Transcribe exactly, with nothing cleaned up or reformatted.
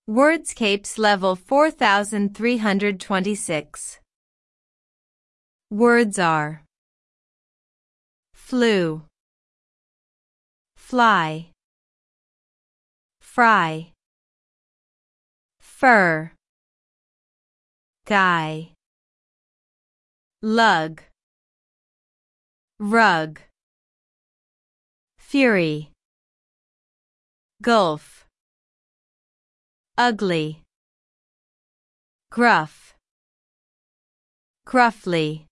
Wordscapes level four thousand three hundred twenty-six. Words are flew, fly, fry, fur, guy, lug, rug, fury, gulf, ugly, gruff, gruffly.